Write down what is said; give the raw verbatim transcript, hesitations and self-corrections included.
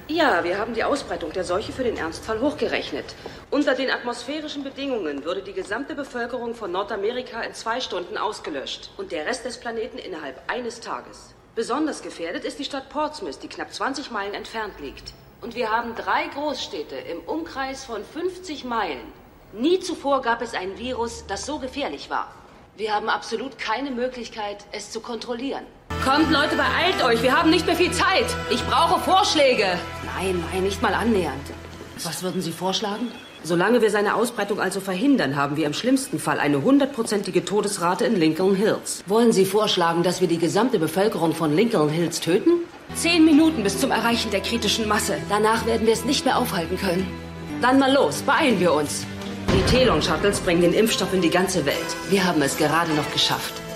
Ja, wir haben die Ausbreitung der Seuche für den Ernstfall hochgerechnet. Unter den atmosphärischen Bedingungen würde die gesamte Bevölkerung von Nordamerika in zwei Stunden ausgelöscht und der Rest des Planeten innerhalb eines Tages. Besonders gefährdet ist die Stadt Portsmouth, die knapp zwanzig Meilen entfernt liegt. Und wir haben drei Großstädte im Umkreis von fünfzig Meilen. Nie zuvor gab es ein Virus, das so gefährlich war. Wir haben absolut keine Möglichkeit, es zu kontrollieren. Kommt, Leute, beeilt euch. Wir haben nicht mehr viel Zeit. Ich brauche Vorschläge. Nein, nein, nicht mal annähernd. Was würden Sie vorschlagen? Solange wir seine Ausbreitung also verhindern, haben wir im schlimmsten Fall eine hundertprozentige Todesrate in Lincoln Hills. Wollen Sie vorschlagen, dass wir die gesamte Bevölkerung von Lincoln Hills töten? Zehn Minuten bis zum Erreichen der kritischen Masse. Danach werden wir es nicht mehr aufhalten können. Dann mal los, beeilen wir uns. Die Telon-Shuttles bringen den Impfstoff in die ganze Welt. Wir haben es gerade noch geschafft.